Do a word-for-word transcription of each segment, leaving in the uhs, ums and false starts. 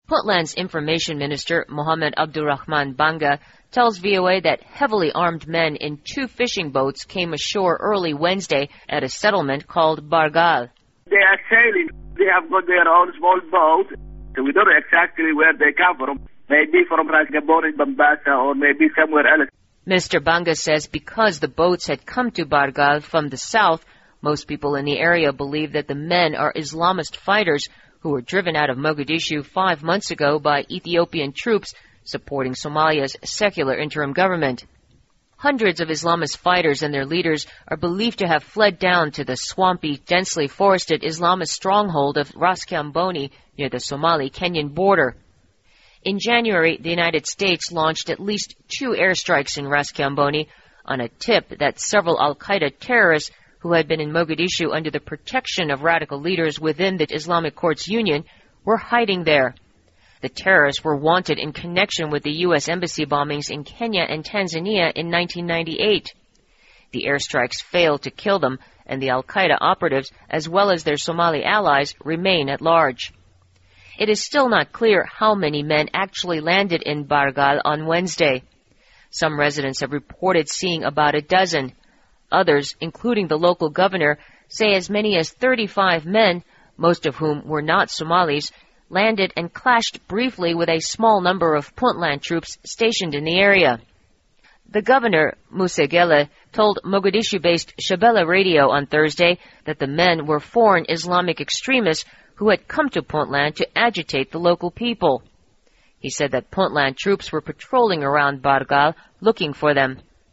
Puntland's Information Minister, Mohammed Abdurrahman Banga, tells V O A that heavily armed men in two fishing boats came ashore early Wednesday at a settlement called Bargal. They are sailing. They have got their own small boat, so we don't know exactly where they come from. Maybe from Rasgabon in Mombasa or maybe somewhere else. Mister Banga says because the boats had come to Bargal from the south, most people in the area believe that the men are Islamist fighters who were driven out of Mogadishu five months ago by Ethiopian troops supporting Somalia's secular interim government. Hundreds of Islamist fighters and their leaders are believed to have fled down to the swampy, densely forested Islamist stronghold of Ras Kiamboni near the Somali-Kenyan border. In January, the United States launched at least two airstrikes in Ras Kiamboni on a tip that several al-Qaeda terrorists who had been in Mogadishu under the protection of radical leaders within the Islamic Courts Union were hiding there. The terrorists were wanted in connection with the U S embassy bombings in Kenya and Tanzania in nineteen ninety-eight. The airstrikes failed to kill them, and the al-Qaeda operatives, as well as their Somali allies, remain at large. It is still not clear how many men actually landed in Bargal on Wednesday. Some residents have reported seeing about a dozen. Others, including the local governor, say as many as thirty-five men, most of whom were not Somalis, landed and clashed briefly with a small number of Puntland troops stationed in the area. The governor, Musa Gele, told Mogadishu-based Shabelle Radio on Thursday that the men were foreign Islamic extremists who had come to Puntland to agitate the local people. He said that Puntland troops were patrolling around Bargal looking for them.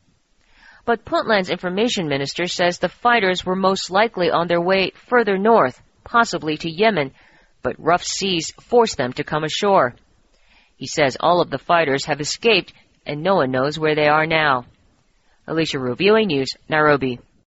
But Puntland's Information Minister says the fighters were most likely on their way further north, possibly to Yemen, but rough seas forced them to come ashore. He says all of the fighters have escaped and no one knows where they are now. Alicia Rue, V O A News, Nairobi.